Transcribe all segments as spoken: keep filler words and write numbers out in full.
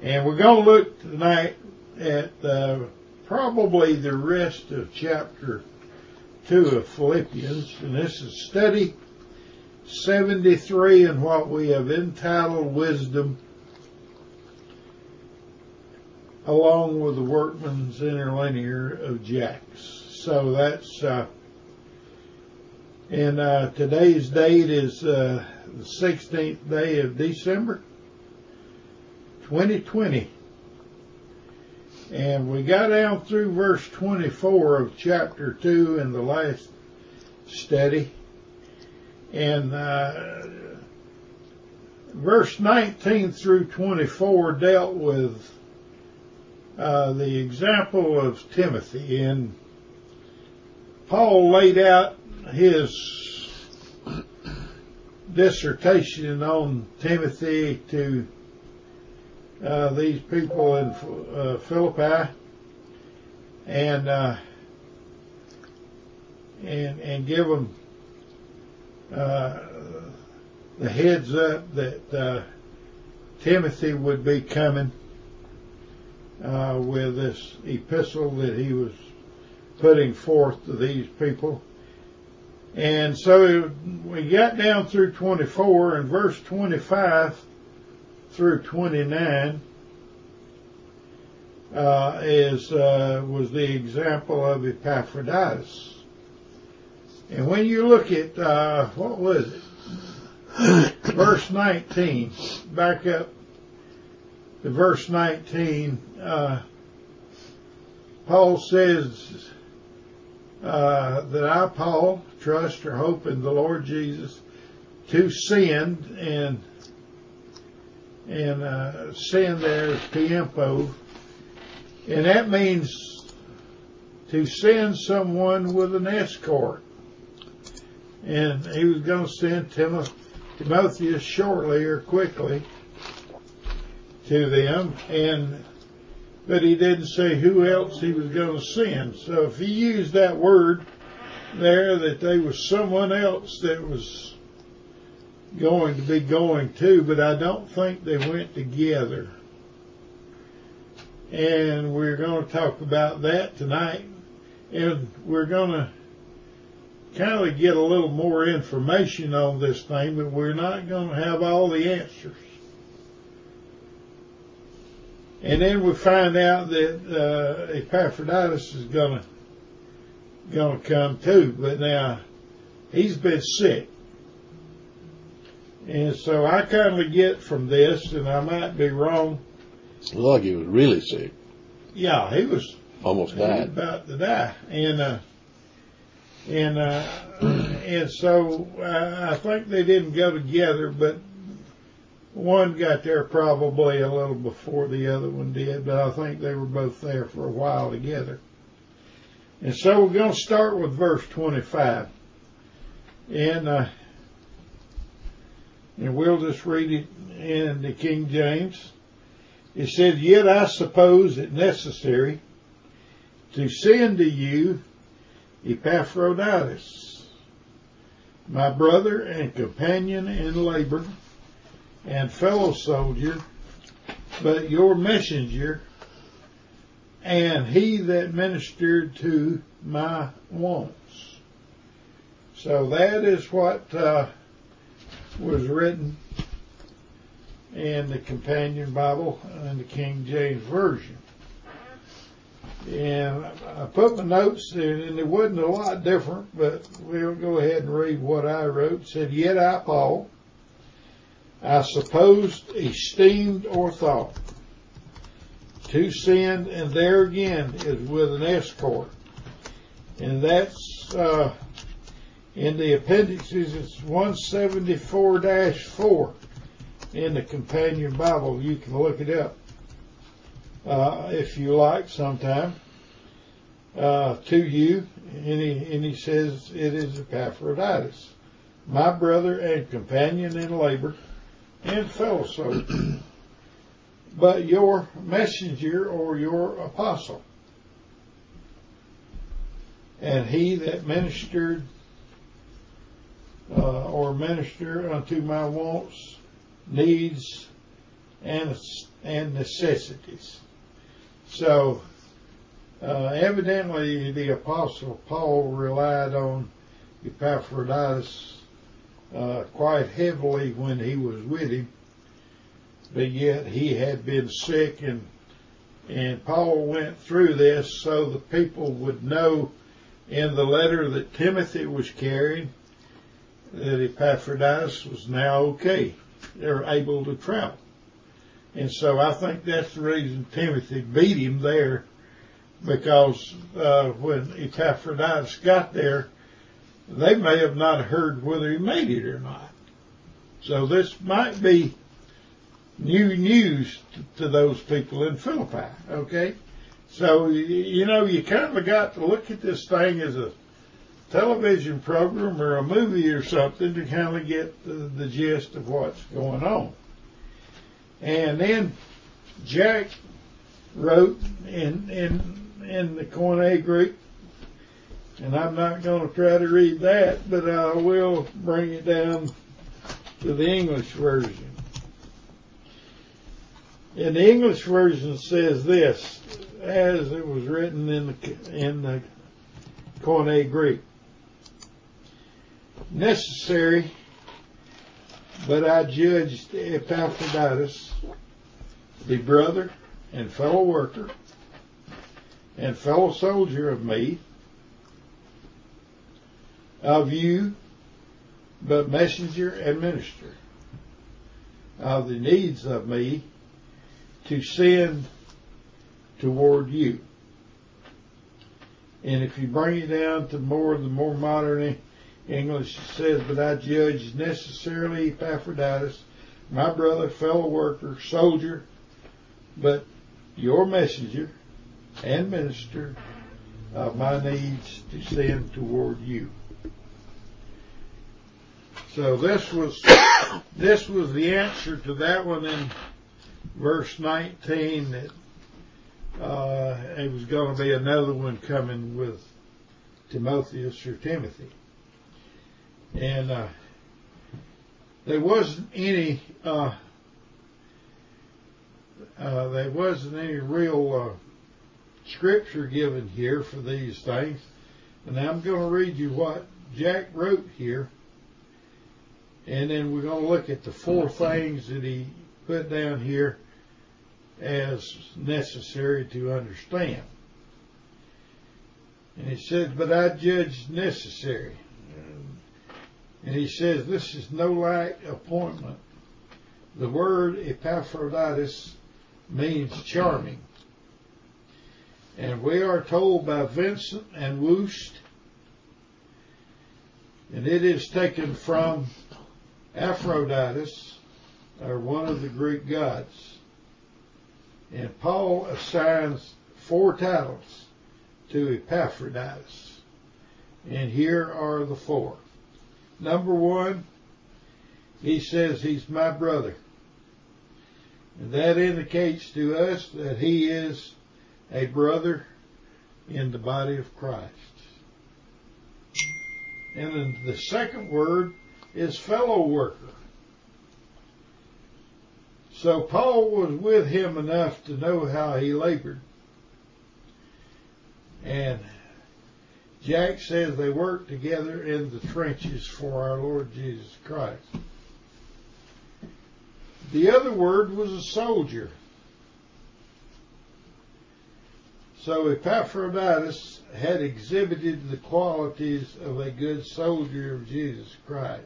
And we're going to look tonight at uh, probably the rest of chapter two of Philippians. And this is study seventy-three and what we have entitled Wisdom, along with the Workman's Interlinear of Jacks. So that's, uh, and uh, today's date is uh, the sixteenth day of December, twenty twenty. And we got down through verse twenty-four of chapter two in the last study. And uh, verse nineteen through twenty-four dealt with uh, the example of Timothy. And Paul laid out his dissertation on Timothy to uh, these people in uh, Philippi, and uh, and and give them uh, the heads up that uh, Timothy would be coming uh, with this epistle that he was putting forth to these people. And so we got down through twenty-four, and verse twenty-five through twenty-nine uh, is uh, was the example of Epaphroditus. And when you look at uh, what was it, verse nineteen, back up to verse nineteen, uh, Paul says uh, that I, Paul, trust or hope in the Lord Jesus to send, and and uh, send there is tiempo, and that means to send someone with an escort. And he was going to send Tim- Timotheus shortly or quickly to them, and but he didn't say who else he was going to send. So if he used that word there, that there was someone else that was going to be going to, but I don't think they went together. And we're going to talk about that tonight, and we're going to kind of get a little more information on this thing, but we're not going to have all the answers. And then we find out that uh, Epaphroditus is going to going to come too, but now he's been sick. And so I kind of get from this, and I might be wrong. Looked like he was really sick. Yeah, he was almost he died. Was about to die, and uh, and uh, and so uh, I think they didn't go together, but one got there probably a little before the other one did. But I think they were both there for a while together. And so we're going to start with verse twenty-five, and uh, and we'll just read it in the King James. It said, "Yet I suppose it necessary to send to you Epaphroditus, my brother and companion in labor and fellow soldier, but your messenger, and he that ministered to my wants." So that is what uh, was written in the Companion Bible and the King James Version. And I put my notes in, and it wasn't a lot different, but we'll go ahead and read what I wrote. It said, "Yet I, Paul, I supposed, esteemed, or thought to send," and there again is with an escort. And that's uh, in the appendixes, it's one seventy-four dash four in the Companion Bible. You can look it up uh, if you like sometime. Uh, to you, and he, and he says it is Epaphroditus, my brother and companion in labor and fellow soldier, but your messenger or your apostle, and he that ministered uh, or minister unto my wants, needs, and and necessities. So, uh, evidently the Apostle Paul relied on Epaphroditus uh, quite heavily when he was with him, but yet he had been sick, and and Paul went through this so the people would know in the letter that Timothy was carrying that Epaphroditus was now okay. They're able to travel. And so I think that's the reason Timothy beat him there, because uh, when Epaphroditus got there, they may have not heard whether he made it or not. So this might be new news to, to those people in Philippi, okay? So, you know, you kind of got to look at this thing as a television program or a movie or something to kind of get the, the gist of what's going on. And then Jack wrote in in in the Koine Greek, and I'm not going to try to read that, but I will bring it down to the English version. And the English version says this, as it was written in the in the Koine Greek: necessary, but I judged Epaphroditus, the brother and fellow worker and fellow soldier of me, of you, but messenger and minister of the needs of me, to send toward you. And if you bring it down to more the more modern English, it says, but I judge necessarily Epaphroditus, my brother, fellow worker, soldier, but your messenger and minister of my needs to send toward you. So this was this was the answer to that one in verse nineteen, that uh, it was going to be another one coming with Timotheus or Timothy. And uh, there wasn't any uh, uh, there wasn't any real uh, scripture given here for these things. And I'm going to read you what Jack wrote here, and then we're going to look at the four things that he put down here as necessary to understand. And he said, but I judge necessary. And he says, this is no light appointment. The word Epaphroditus means charming. And we are told by Vincent and Woost, and it is taken from Aphroditus, or one of the Greek gods. And Paul assigns four titles to Epaphroditus. And here are the four. Number one, he says he's my brother. And that indicates to us that he is a brother in the body of Christ. And then the second word is fellow worker. So Paul was with him enough to know how he labored. And Jack says they worked together in the trenches for our Lord Jesus Christ. The other word was a soldier. So Epaphroditus had exhibited the qualities of a good soldier of Jesus Christ.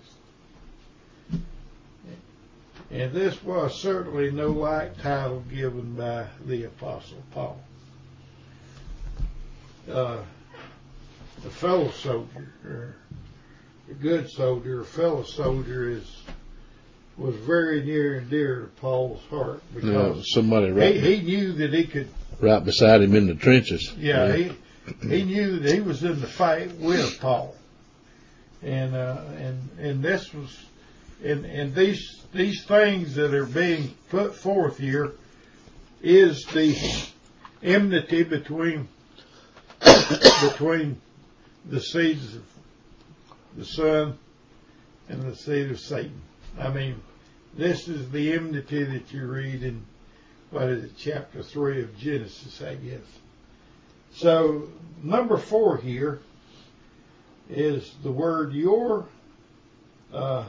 And this was certainly no light title given by the Apostle Paul. Uh, a fellow soldier, or a good soldier, a fellow soldier is was very near and dear to Paul's heart, because yeah, somebody right, he, he knew that he could right beside him in the trenches. Yeah, yeah. he he knew that he was in the fight with Paul, and uh, and and this was, and and these these things that are being put forth here is the enmity between between the seeds of the Son and the seed of Satan. I mean, this is the enmity that you read in what is it, chapter three of Genesis, I guess. So number four here is the word your, uh,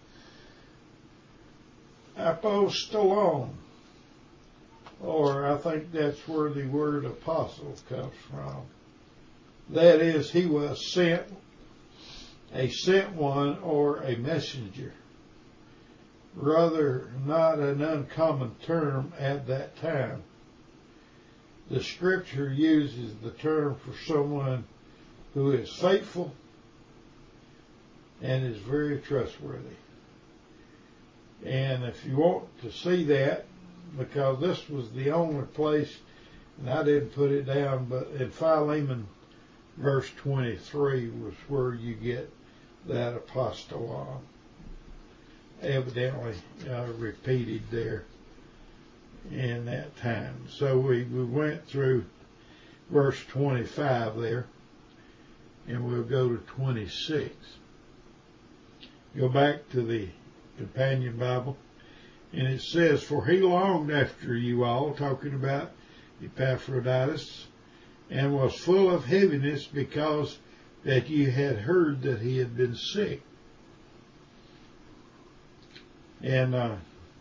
apostolon, or I think that's where the word apostle comes from. That is, he was sent, a sent one or a messenger. Rather not an uncommon term at that time. The scripture uses the term for someone who is faithful and is very trustworthy. And if you want to see that, because this was the only place, and I didn't put it down, but in Philemon verse twenty-three was where you get that apostolon, evidently uh, repeated there in that time. So we, we went through verse twenty-five there, and we'll go to twenty-six. Go back to the Companion Bible, and it says, for he longed after you all, talking about Epaphroditus, and was full of heaviness because that you had heard that he had been sick. And uh,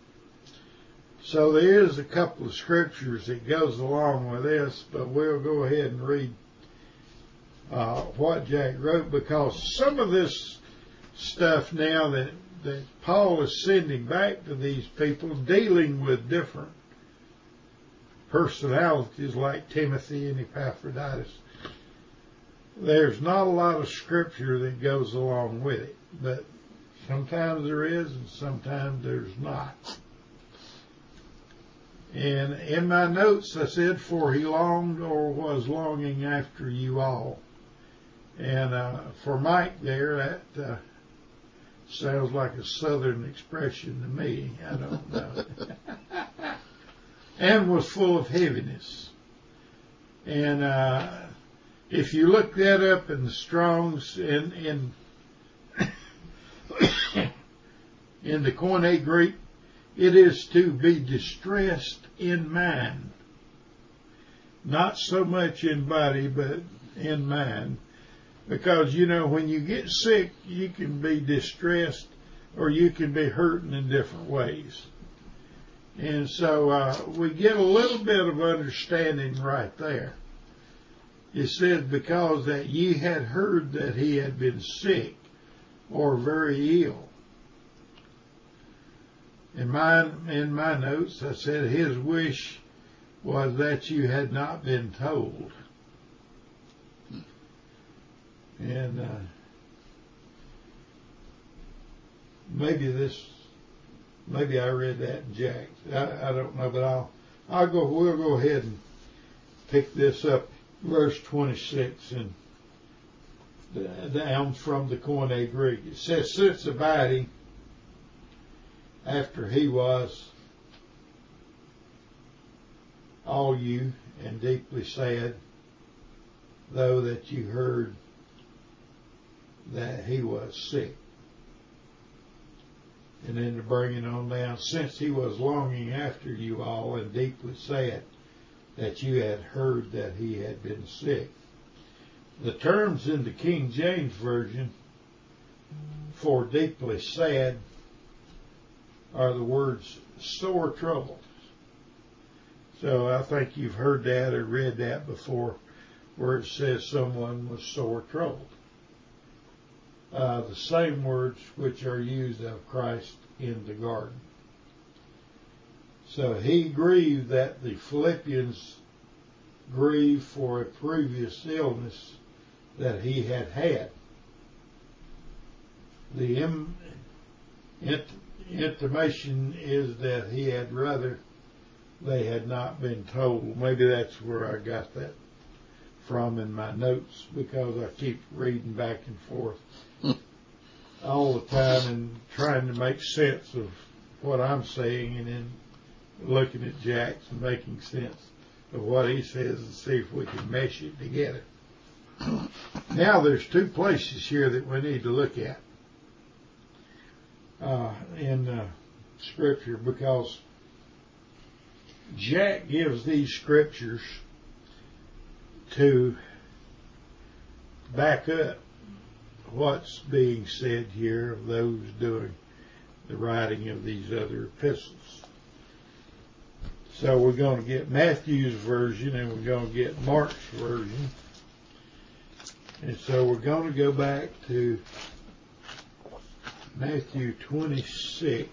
so there is a couple of scriptures that goes along with this, but we'll go ahead and read uh, what Jack wrote, because some of this stuff now that, that Paul is sending back to these people, dealing with different personalities like Timothy and Epaphroditus, there's not a lot of scripture that goes along with it, but sometimes there is and sometimes there's not. And in my notes I said, for he longed or was longing after you all. And uh, for Mike there, that uh, sounds like a southern expression to me. I don't know. And was full of heaviness. And uh, if you look that up in the Strong's, in in in the Koine Greek, it is to be distressed in mind. Not so much in body, but in mind. Because, you know, when you get sick, you can be distressed or you can be hurting in different ways. And so uh, we get a little bit of understanding right there. It says, because that ye had heard that he had been sick or very ill. In my, in my notes, I said his wish was that you had not been told. And uh, maybe this, maybe I read that in Jack's. I, I don't know, but I'll, I'll go. We'll go ahead and pick this up, verse twenty-six, and down from the Koine Greek. It says, since abiding after he was all you and deeply sad, though that you heard that he was sick. And then to bring it on down, since he was longing after you all and deeply sad that you had heard that he had been sick. The terms in the King James Version for deeply sad are the words sore troubled. So I think you've heard that or read that before, where it says someone was sore troubled. Uh, the same words which are used of Christ in the garden. So he grieved that the Philippians grieved for a previous illness that he had had. The im- int- intimation is that he had rather they had not been told. Maybe that's where I got that from in my notes, because I keep reading back and forth all the time and trying to make sense of what I'm saying, and then looking at Jack's and making sense of what he says and see if we can mesh it together. Now there's two places here that we need to look at uh, in uh, Scripture, because Jack gives these scriptures to back up what's being said here of those doing the writing of these other epistles. So we're going to get Matthew's version and we're going to get Mark's version. And so we're going to go back to Matthew twenty-six.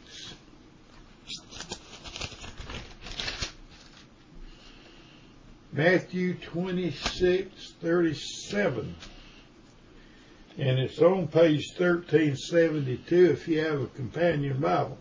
Matthew twenty-six thirty-seven. And it's on page thirteen seventy-two if you have a companion Bible.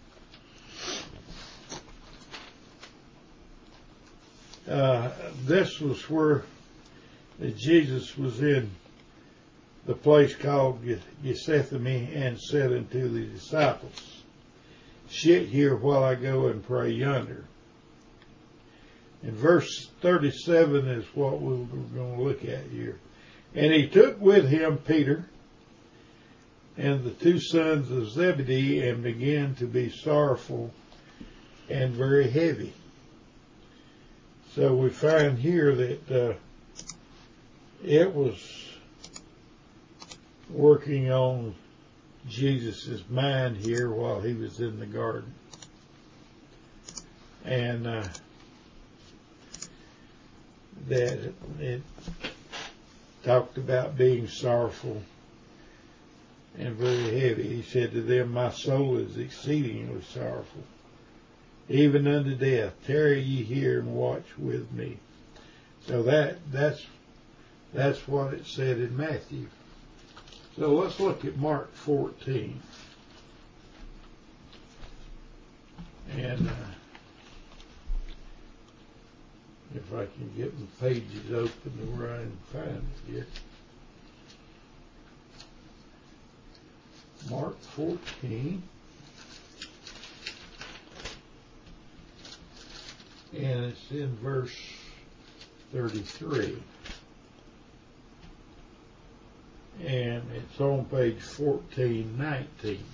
Uh, this was where Jesus was in the place called Gethsemane and said unto the disciples, "Sit here while I go and pray yonder." And verse thirty-seven is what we're going to look at here. And he took with him Peter and the two sons of Zebedee and began to be sorrowful and very heavy. So we find here that uh, it was working on Jesus' mind here while he was in the garden. And uh, that it, it talked about being sorrowful and very heavy. He said to them, "My soul is exceedingly sorrowful, even unto death. Tarry ye here and watch with me." So that that's that's what it said in Matthew. So let's look at Mark fourteen. And uh, if I can get the pages open to where I can find it here. Mark fourteen. And it's in verse thirty-three. And it's on page fourteen nineteen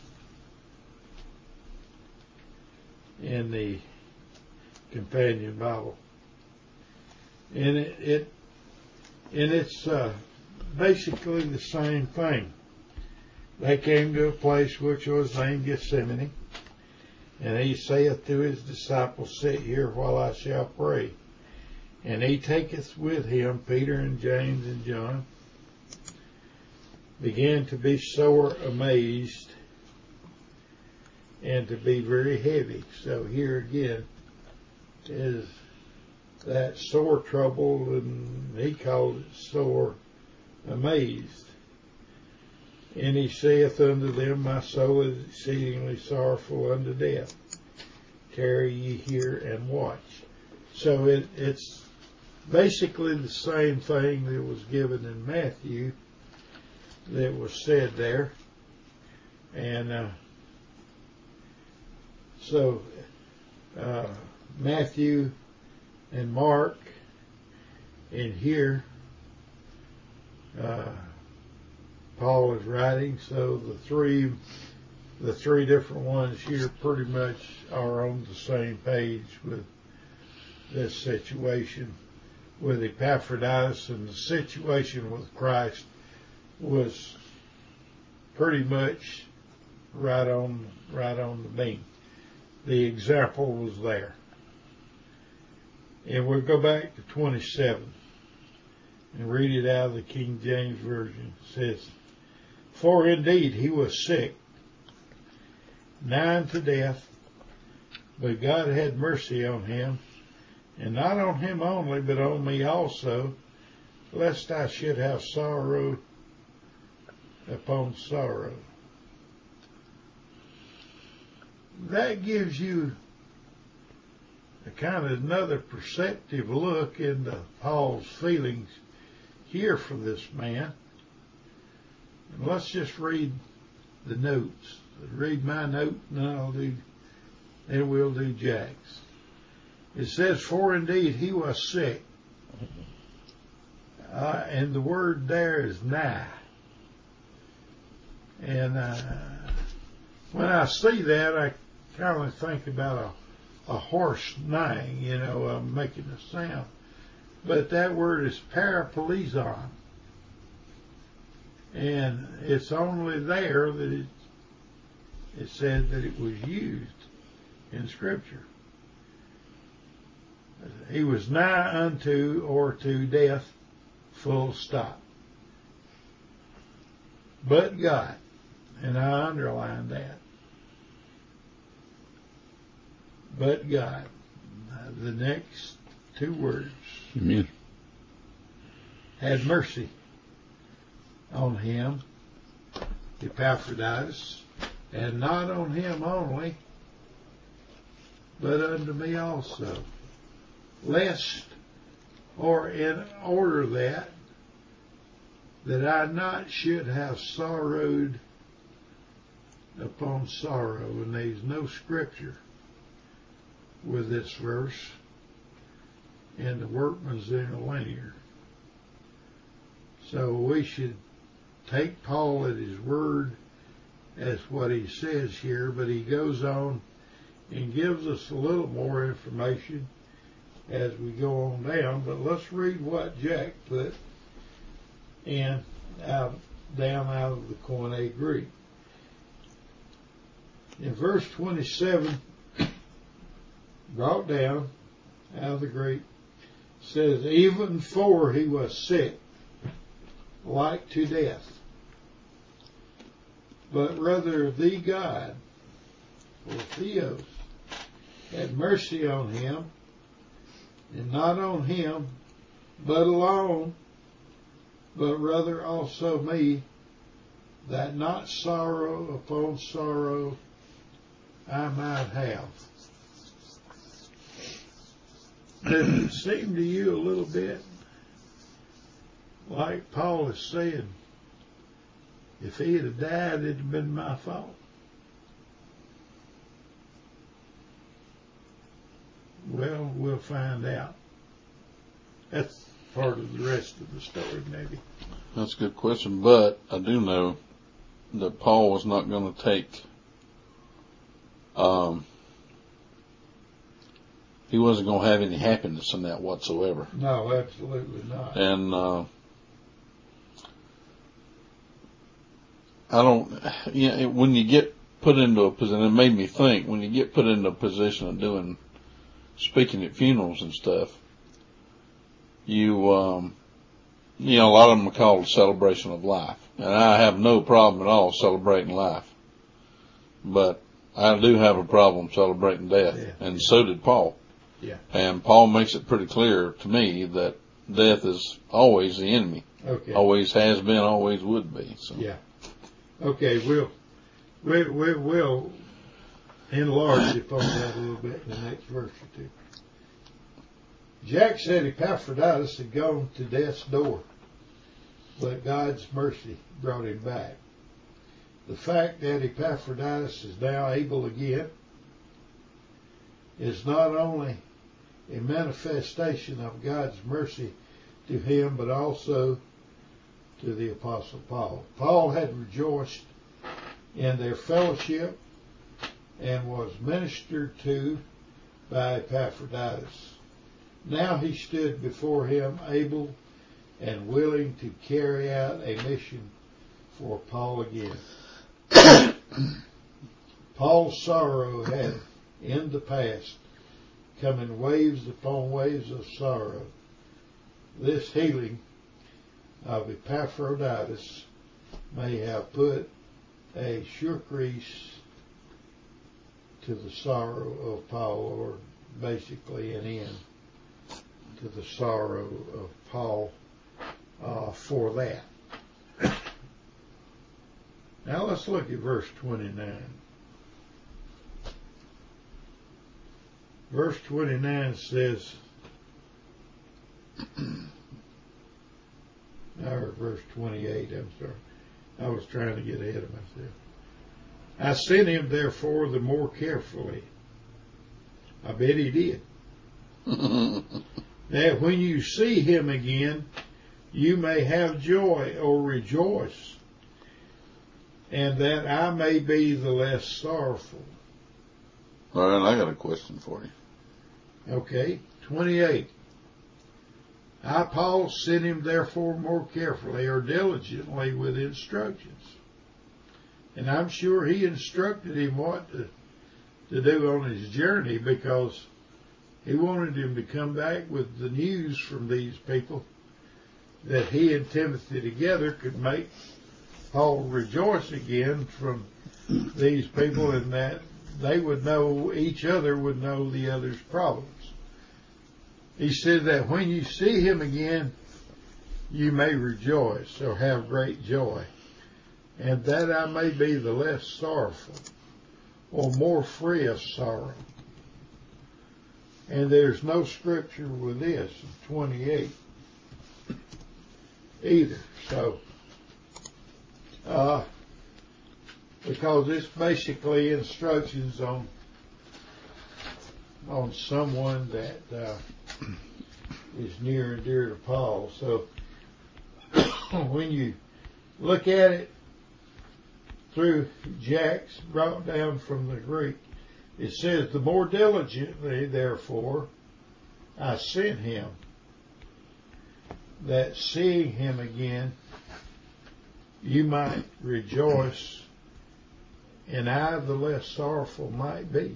in the Companion Bible. And it, it and it's uh, basically the same thing. They came to a place which was named Gethsemane, and he saith to his disciples, "Sit here while I shall pray." And he taketh with him Peter and James and John, began to be sore amazed and to be very heavy. So here again is that sore trouble, and he called it sore amazed. And he saith unto them, "My soul is exceedingly sorrowful unto death. Tarry ye here and watch." So it, it's basically the same thing that was given in Matthew that was said there. And uh, so uh, Matthew and Mark in here, uh, Paul is writing, so the three the three different ones here pretty much are on the same page with this situation with Epaphroditus, and the situation with Christ was pretty much right on right on the beam. The example was there. And we'll go back to twenty-seven and read it out of the King James Version. It says, "For indeed he was sick, nigh unto death, but God had mercy on him, and not on him only, but on me also, lest I should have sorrow upon sorrow." That gives you a kind of another perceptive look into Paul's feelings here for this man. And let's just read the notes. Read my note, and then I'll do, then we'll do Jack's. It says, "For indeed he was sick," uh, and the word there is nigh. And uh, when I see that, I kind of think about a a horse neighing, you know, uh, making a sound. But that word is paraplesion. And it's only there that it, it said that it was used in Scripture. He was nigh unto or to death, full stop. But God, and I underline that. But God. The next two words. Amen. Had mercy on him, Epaphroditus, and not on him only, but unto me also, lest, or in order that, that I not should have sorrowed upon sorrow. And there's no scripture with this verse in the Workman's Interlinear. So we should take Paul at his word as what he says here, but he goes on and gives us a little more information as we go on down. But let's read what Jack put in out, down out of the Koine Greek. In verse twenty-seven, brought down out of the Greek, says, even for he was sick, like to death. But rather the God, or Theos, had mercy on him, and not on him, but alone, but rather also me, that not sorrow upon sorrow I might have. Does it seem to you a little bit like Paul is saying, if he had died, it'd have been my fault? Well, we'll find out. That's part of the rest of the story, maybe. That's a good question, but I do know that Paul was not going to take, um, he wasn't going to have any happiness in that whatsoever. No, absolutely not. And, uh, I don't, you know, when you get put into a position, it made me think, when you get put into a position of doing, speaking at funerals and stuff, you, um, you know, a lot of them are called a celebration of life. And I have no problem at all celebrating life. But I do have a problem celebrating death. Yeah. And so did Paul. Yeah. And Paul makes it pretty clear to me that death is always the enemy. Okay. Always has been, always would be. So. Yeah. Okay, we'll, we, we, we'll enlarge upon that a little bit in the next verse or two. Jack said Epaphroditus had gone to death's door, but God's mercy brought him back. The fact that Epaphroditus is now able again is not only a manifestation of God's mercy to him, but also to the Apostle Paul. Paul had rejoiced in their fellowship and was ministered to by Epaphroditus. Now he stood before him able and willing to carry out a mission for Paul again. Paul's sorrow had in the past come in waves upon waves of sorrow. This healing of Epaphroditus may have put a sure grease to the sorrow of Paul, or basically an end to the sorrow of Paul uh, for that. Now let's look at verse twenty-nine. Verse twenty-nine says, or verse twenty-eight, I'm sorry. I was trying to get ahead of myself. I sent him, therefore, the more carefully. I bet he did. That when you see him again, you may have joy or rejoice, and that I may be the less sorrowful. All right, I got a question for you. Okay, twenty-eight. I, Paul, sent him therefore more carefully or diligently with instructions. And I'm sure he instructed him what to, to do on his journey, because he wanted him to come back with the news from these people that he and Timothy together could make Paul rejoice again from these people, and that they would know, each other would know the other's problems. He said that when you see him again, you may rejoice or have great joy, and that I may be the less sorrowful or more free of sorrow. And there's no scripture with this in twenty-eight either. So, uh, because it's basically instructions on on someone that uh, is near and dear to Paul. So when you look at it through Jack's brought down from the Greek, it says, the more diligently, therefore, I sent him, that seeing him again, you might rejoice, and I the less sorrowful might be.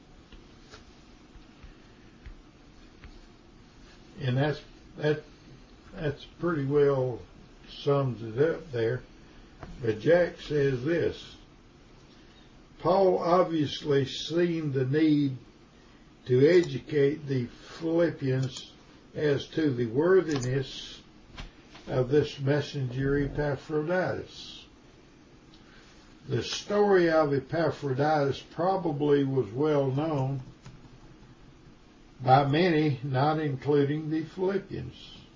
And that's that that's pretty well sums it up there. But Jack says this: Paul obviously seen the need to educate the Philippians as to the worthiness of this messenger Epaphroditus. The story of Epaphroditus probably was well known by many, not including the Philippians.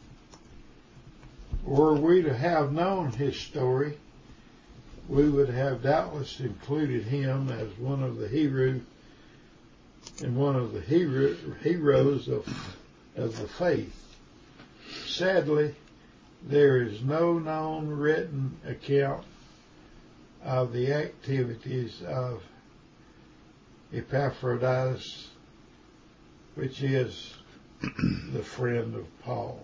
Were we to have known his story, we would have doubtless included him as one of the hero and one of the hero, heroes of of the faith. Sadly, there is no known written account of the activities of Epaphroditus, which is the friend of Paul.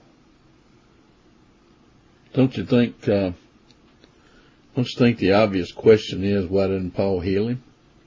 Don't you think? Uh, don't you think the obvious question is, why didn't Paul heal him?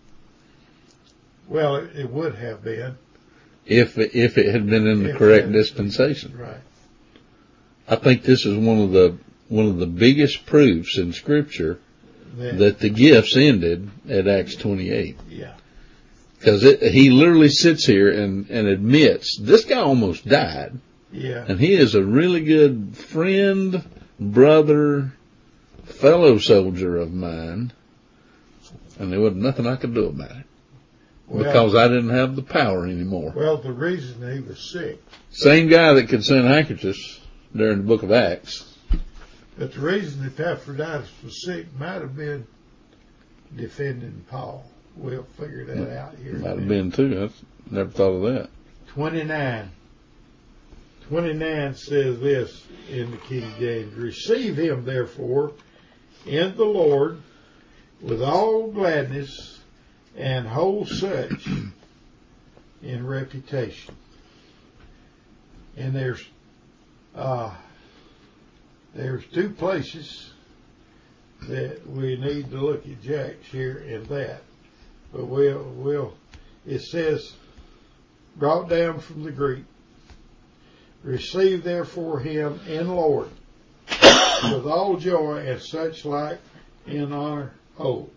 Well, it, it would have been if it, if it had been in the correct dispensation. Right. I think this is one of the one of the biggest proofs in Scripture that, that the gifts ended at Acts twenty-eight. Yeah. Because he literally sits here and, and admits this guy almost died. Yeah. And he is a really good friend, brother, fellow soldier of mine, and there wasn't nothing I could do about it. Well, because I didn't have the power anymore. Well, the reason he was sick. Same guy that could send handkerchiefs during the book of Acts. But the reason Epaphroditus was sick might have been defending Paul. We'll figure that out here. Might have been too. I never thought of that. twenty-nine. twenty-nine says this in the King James: receive him, therefore, in the Lord with all gladness, and hold such in reputation. And there's uh, there's two places that we need to look at Jack's here in that. But we'll, we'll, it says, brought down from the Greek, receive therefore him in Lord with all joy, and such like in honor hold.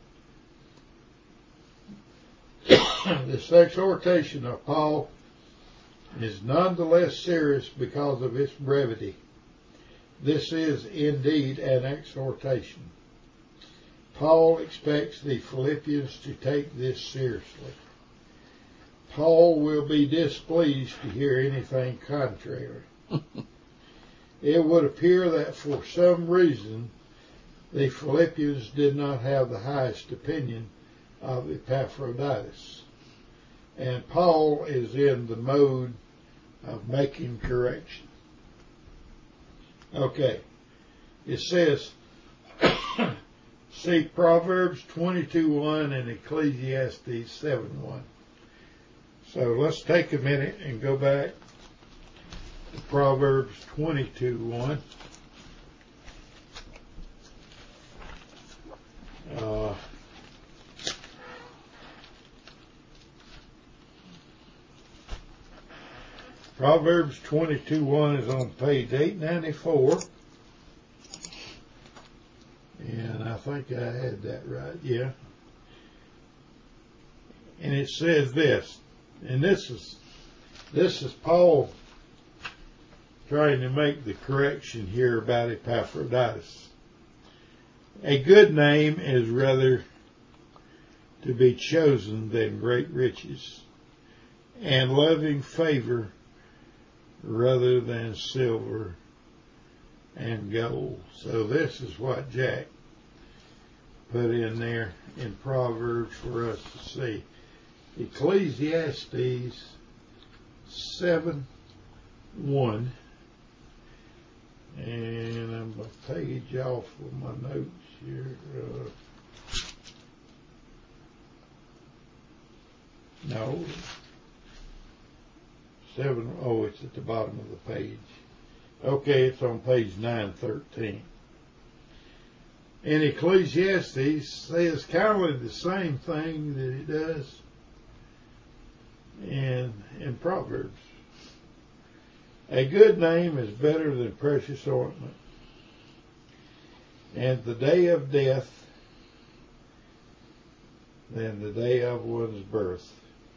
This exhortation of Paul is none the less serious because of its brevity. This is indeed an exhortation. Paul expects the Philippians to take this seriously. Paul will be displeased to hear anything contrary. It would appear that for some reason the Philippians did not have the highest opinion of Epaphroditus, and Paul is in the mode of making correction. Okay, it says, see Proverbs twenty-two one and Ecclesiastes seven one. So let's take a minute and go back to Proverbs twenty-two one. Uh, Proverbs twenty-two one is on page eight ninety-four. And I think I had that right, yeah. And it says this, and this is this is Paul trying to make the correction here about Epaphroditus. A good name is rather to be chosen than great riches, and loving favor rather than silver and gold. So this is what Jack put in there in Proverbs for us to see. Ecclesiastes seven one. And I'm a page off of my notes here. Uh, no. Seven, oh, it's at the bottom of the page. Okay, it's on page nine thirteen. And Ecclesiastes says kind of the same thing that it does in, in Proverbs. A good name is better than precious ointment, and the day of death than the day of one's birth.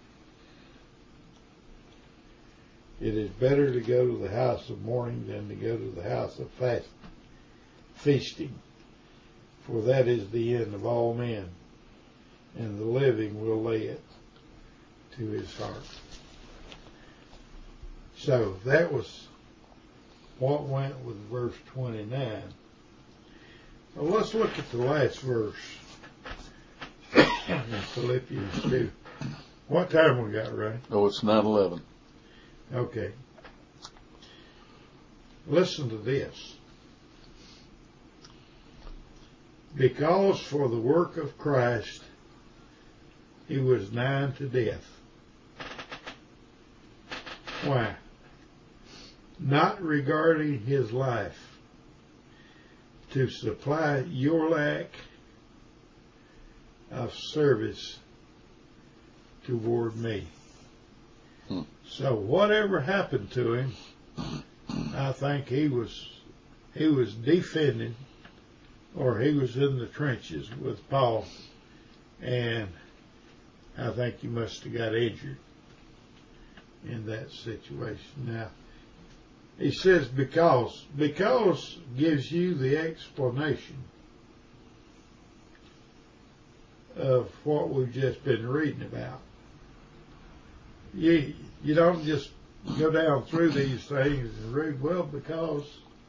It is better to go to the house of mourning than to go to the house of fast, feasting, for that is the end of all men, and the living will lay it to his heart. So that was what went with verse twenty-nine. Well, let's look at the last verse in Philippians two. What time we got, Ray? Oh, it's nine eleven. Okay. Listen to this. Because for the work of Christ he was nigh to death. Why? Not regarding his life, to supply your lack of service toward me. Hmm. So whatever happened to him, I think he was he was defending, or he was in the trenches with Paul, and I think he must have got injured in that situation. Now, he says because. Because gives you the explanation of what we've just been reading about. You, you don't just go down through these things and read, well, because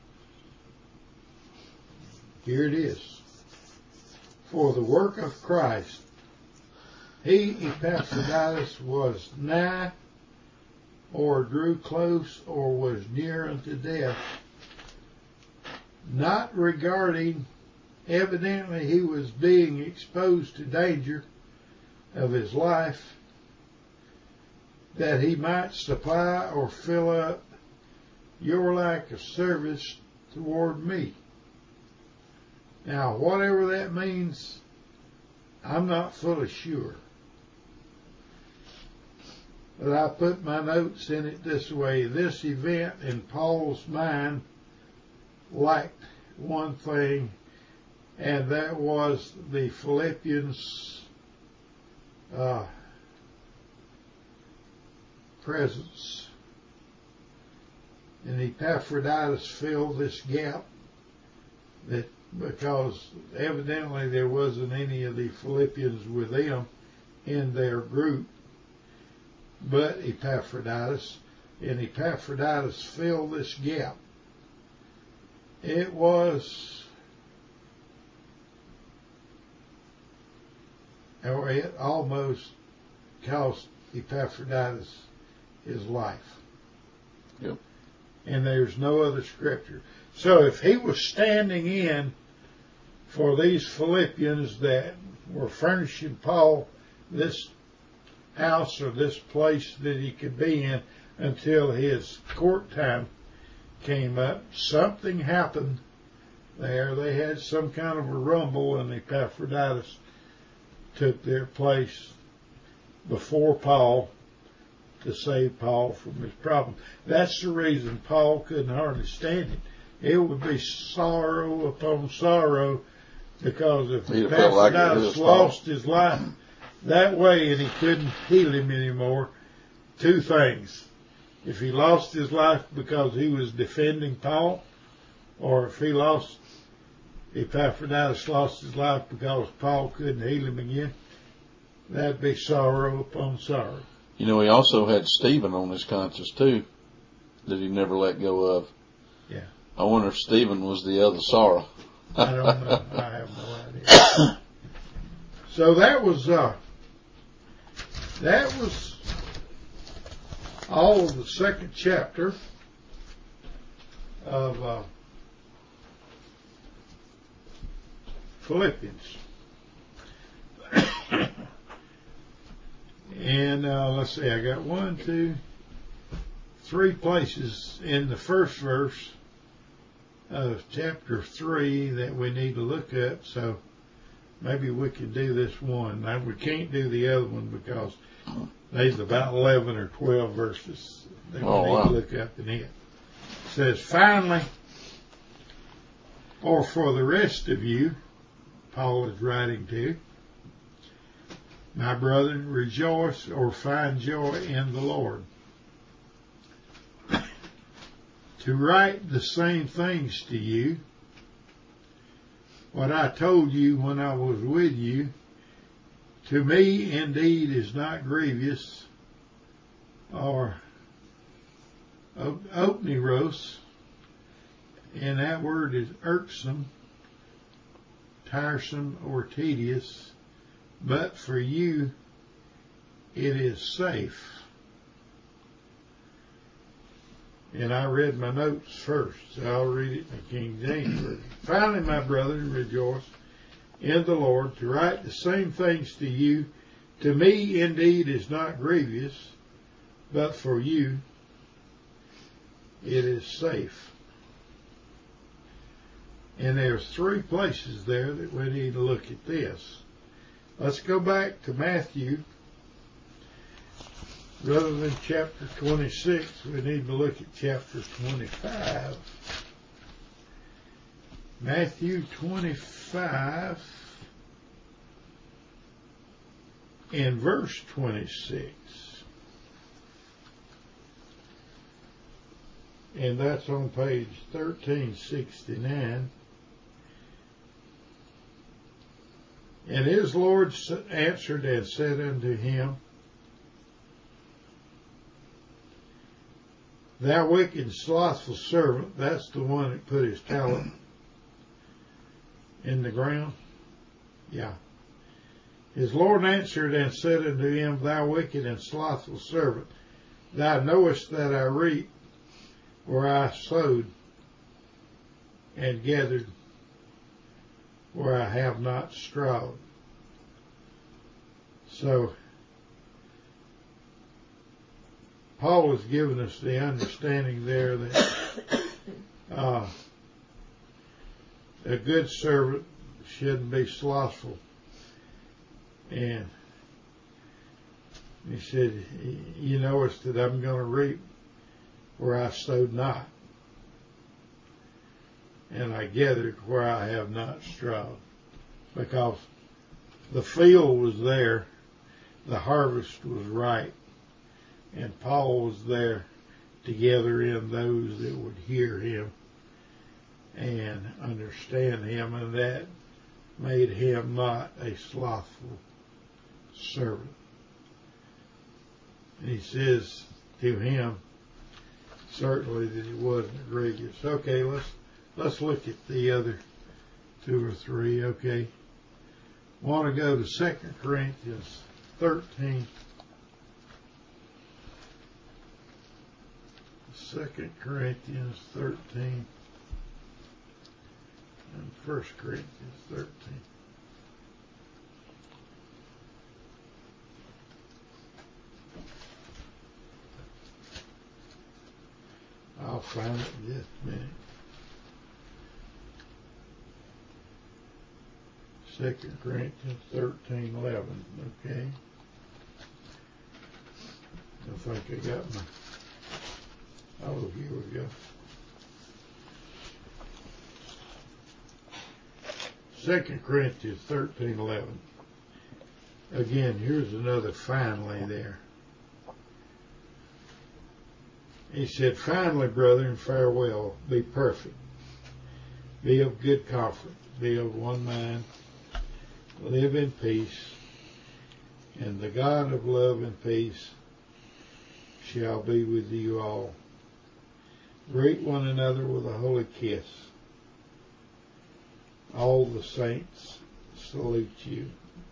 here it is. For the work of Christ, he, Epaphroditus, was nigh, or drew close, or was near unto death, not regarding, evidently he was being exposed to danger of his life, that he might supply or fill up your lack of service toward me. Now, whatever that means, I'm not fully sure. But I put my notes in it this way. This event in Paul's mind lacked one thing, and that was the Philippians' uh, presence. And Epaphroditus filled this gap, that because evidently there wasn't any of the Philippians with them in their group, but Epaphroditus, and Epaphroditus filled this gap. It was, or it almost cost Epaphroditus his life. Yep. And there's no other scripture. So if he was standing in for these Philippians that were furnishing Paul this house or this place that he could be in until his court time came up. Something happened there. They had some kind of a rumble, and Epaphroditus took their place before Paul to save Paul from his problem. That's the reason Paul couldn't hardly stand it. It would be sorrow upon sorrow, because if He'd have felt like it Epaphroditus was his fault. lost his life that way and he couldn't heal him anymore, two things. If he lost his life because he was defending Paul, or if he lost, Epaphroditus lost his life because Paul couldn't heal him again, that'd be sorrow upon sorrow. You know, he also had Stephen on his conscience too, that he never let go of. Yeah. I wonder if Stephen was the other sorrow. I don't know. I have no idea. So that was, uh, that was all of the second chapter of uh, Philippians. And uh, let's see, I got one, two, three places in the first verse of chapter three that we need to look up. So maybe we could do this one. Now, we can't do the other one because there's about eleven or twelve verses that we Oh, need wow. to look up in it. It says, finally, or for the rest of you, Paul is writing to, my brethren, rejoice or find joy in the Lord. To write the same things to you, what I told you when I was with you, to me indeed is not grievous or opneros, and that word is irksome, tiresome, or tedious, but for you it is safe. And I read my notes first, so I'll read it in the King James Version. Finally, my brethren, rejoice in the Lord. To write the same things to you, to me indeed is not grievous, but for you it is safe. And there's three places there that we need to look at this. Let's go back to Matthew. Rather than chapter twenty-six, we need to look at chapter twenty-five. Matthew twenty-five and verse twenty-six. And that's on page thirteen sixty-nine. And his Lord answered and said unto him, thou wicked, slothful servant. That's the one that put his talent in the ground. Yeah. His Lord answered and said unto him, thou wicked and slothful servant, thou knowest that I reap where I sowed, and gathered where I have not strawed. So, Paul has given us the understanding there that uh, a good servant shouldn't be slothful. And he said, you notice that I'm going to reap where I sowed not, and I gathered where I have not strawed. Because the field was there, the harvest was ripe, and Paul was there to gather in those that would hear him and understand him, and that made him not a slothful servant. And he says to him, certainly that he wasn't grievous. Okay, let's let's look at the other two or three. Okay, want to go to Second Corinthians thirteen. Second Corinthians thirteen and First Corinthians thirteen. find it in just a minute. Second Corinthians thirteen eleven. Okay. I think I got my. Oh, here we go. Second Corinthians thirteen eleven. Again, here's another finally there. He said, finally, brethren, farewell, be perfect, be of good comfort, be of one mind, live in peace, and the God of love and peace shall be with you all. Greet one another with a holy kiss. All the saints salute you.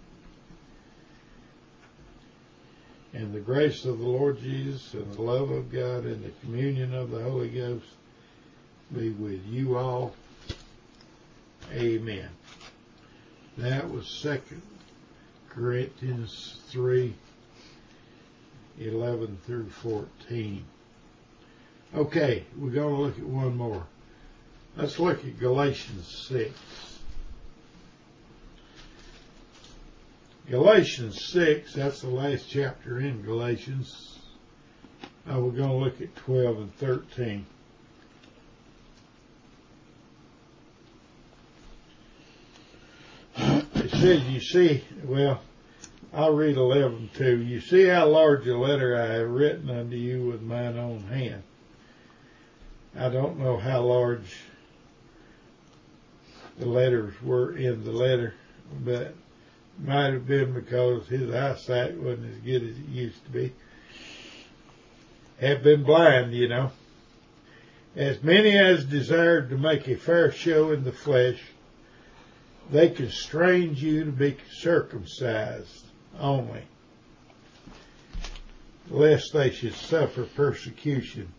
And the grace of the Lord Jesus and the love of God and the communion of the Holy Ghost be with you all. Amen. That was Second Corinthians three, eleven through fourteen. Okay, we're going to look at one more. Let's look at Galatians six. Galatians six, that's the last chapter in Galatians. Now we're going to look at twelve and thirteen. It says, you see, well, I'll read eleven too. You see how large a letter I have written unto you with mine own hand. I don't know how large the letters were in the letter, but might have been because his eyesight wasn't as good as it used to be. Have been blind, you know. As many as desired to make a fair show in the flesh, they constrained you to be circumcised only, lest they should suffer persecution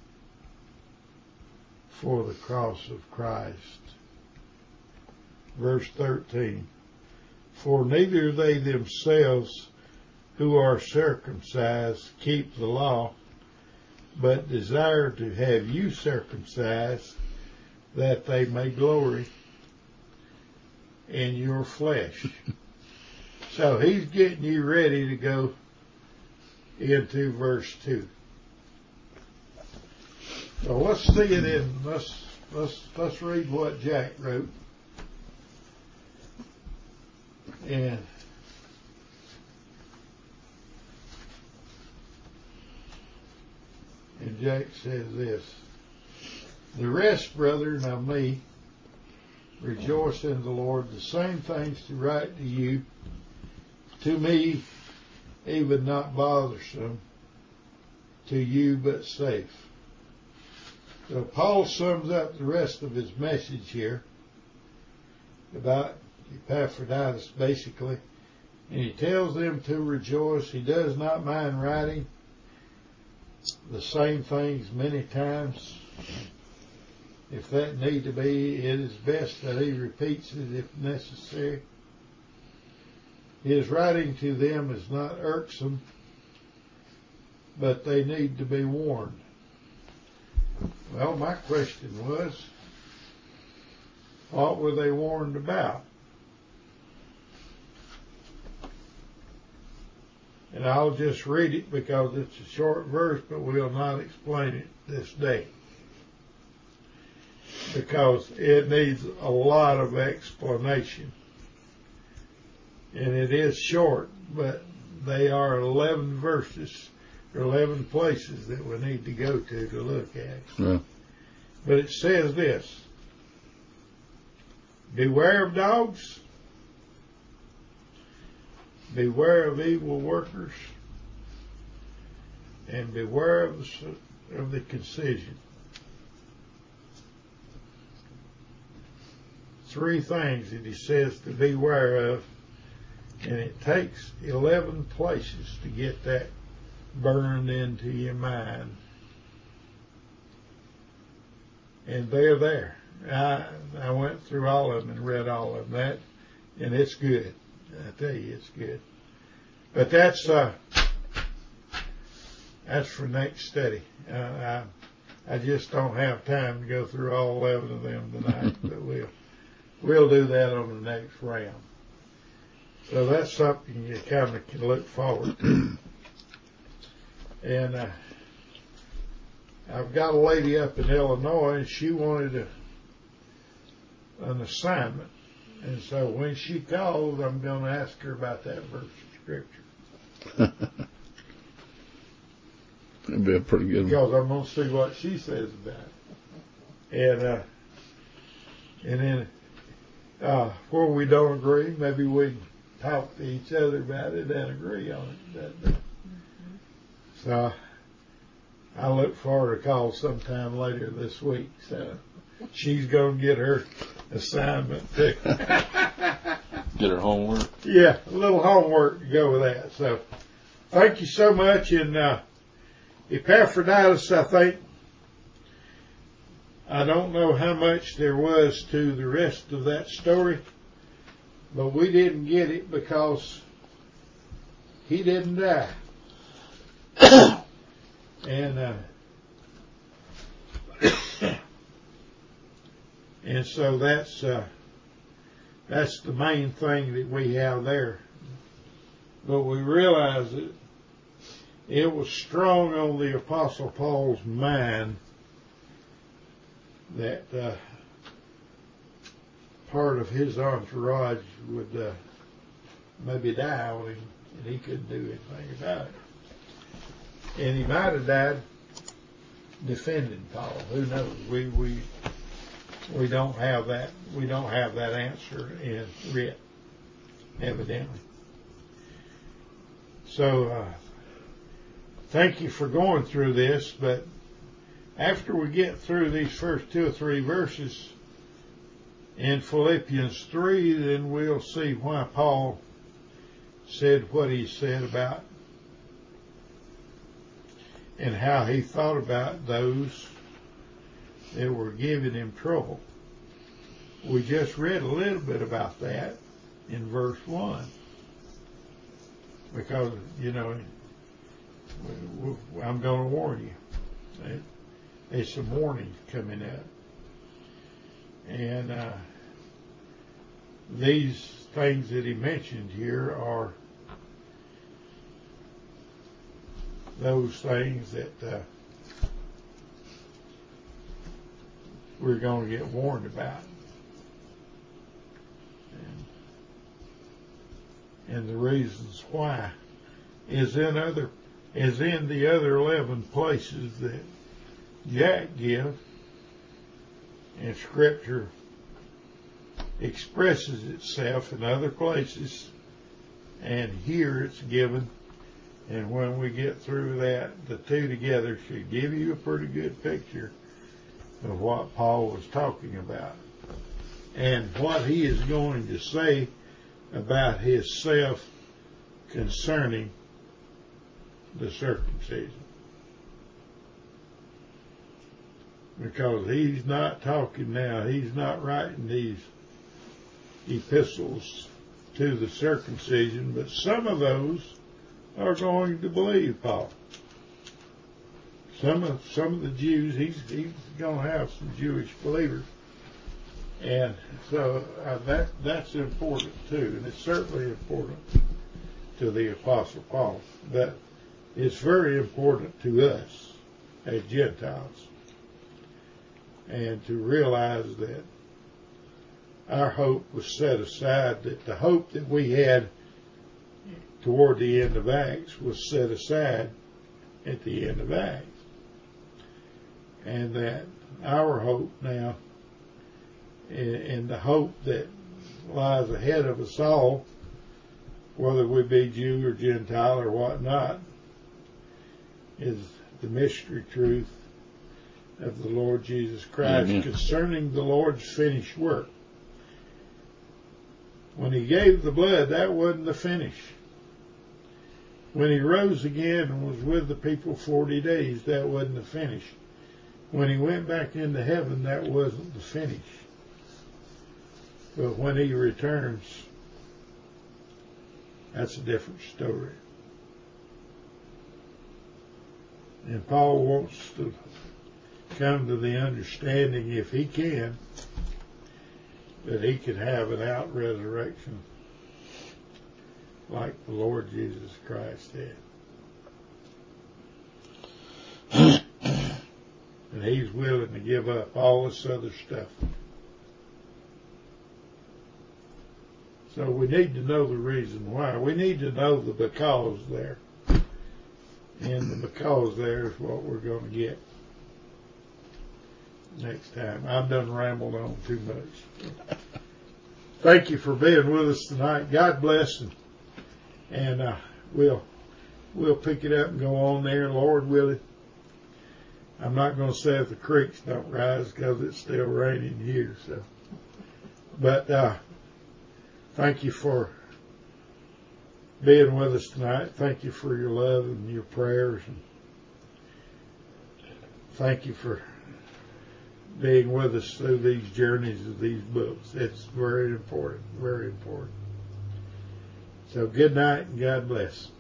for the cross of Christ. Verse thirteen. For neither they themselves who are circumcised keep the law, but desire to have you circumcised, that they may glory in your flesh. So he's getting you ready to go into verse two. So let's see it in, let's, let's, let's read what Jack wrote. And and Jack says this: the rest, brethren, of me, rejoice in the Lord. The same things to write to you, to me, even not bothersome, to you but safe. So Paul sums up the rest of his message here about Epaphroditus, basically, and he tells them to rejoice. He does not mind writing the same things many times. If that need to be, it is best that he repeats it if necessary. His writing to them is not irksome, but they need to be warned. Well, my question was, what were they warned about? And I'll just read it because it's a short verse, but we'll not explain it this day, because it needs a lot of explanation. And it is short, but they are eleven verses, or eleven places that we need to go to to look at. Yeah. But it says this: beware of dogs, beware of evil workers, and beware of the, of the concision. Three things that he says to beware of, and it takes eleven places to get that burned into your mind. And they're there. I, I went through all of them and read all of them, that, and it's good. I tell you, it's good. But that's uh, that's for next study. Uh, I, I just don't have time to go through all eleven of them tonight, but we'll, we'll do that on the next round. So that's something you kind of can look forward to. And uh, I've got a lady up in Illinois, and she wanted a, an assignment. And so when she calls, I'm going to ask her about that verse of Scripture. That'd be a pretty good one. Because I'm going to see what she says about it. And, uh, and then uh, where we don't agree, maybe we talk to each other about it and agree on it. That, that. So I look forward to a call sometime later this week. So she's going to get her assignment too. Get her homework. Yeah, a little homework to go with that. So thank you so much. And uh, Epaphroditus, I think, I don't know how much there was to the rest of that story, but we didn't get it because he didn't die. and uh, and so that's uh, that's the main thing that we have there. But we realize that it was strong on the Apostle Paul's mind that uh, part of his entourage would uh, maybe die on him, and he couldn't do anything about it. And he might have died defending Paul. Who knows? We we we don't have that. We don't have that answer in writ, evidently. So uh, thank you for going through this. But after we get through these first two or three verses in Philippians three, then we'll see why Paul said what he said about and how he thought about those that were giving him trouble. We just read a little bit about that in verse one. Because, you know, I'm going to warn you. There's some warning coming up. And uh, these things that he mentioned here are those things that uh, we're going to get warned about. And, and the reasons why is in other is in the other eleven places that Jack gives, and Scripture expresses itself in other places, and here it's given. And when we get through that, the two together should give you a pretty good picture of what Paul was talking about and what he is going to say about himself concerning the circumcision. Because he's not talking now, he's not writing these epistles to the circumcision, but some of those are going to believe Paul. Some of some of the Jews, he's he's going to have some Jewish believers, and so uh, that that's important too, and it's certainly important to the Apostle Paul. But it's very important to us as Gentiles, and to realize that our hope was set aside. That the hope that we had toward the end of Acts was set aside at the end of Acts. And that our hope now, and the hope that lies ahead of us all, whether we be Jew or Gentile or whatnot, is the mystery truth of the Lord Jesus Christ. Amen. Concerning the Lord's finished work. When he gave the blood, that wasn't the finish. When he rose again and was with the people forty days, that wasn't the finish. When he went back into heaven, that wasn't the finish. But when he returns, that's a different story. And Paul wants to come to the understanding, if he can, that he could have an out resurrection like the Lord Jesus Christ did. And he's willing to give up all this other stuff. So we need to know the reason why. We need to know the because there. And the because there is what we're going to get next time. I've done rambled on too much. Thank you for being with us tonight. God bless, and, and uh, we'll we'll pick it up and go on there, Lord willing. I'm not going to say if the creeks don't rise because it's still raining here. So, but uh, thank you for being with us tonight. Thank you for your love and your prayers, and thank you for being with us through these journeys of these books. It's very important, very important. So good night and God bless.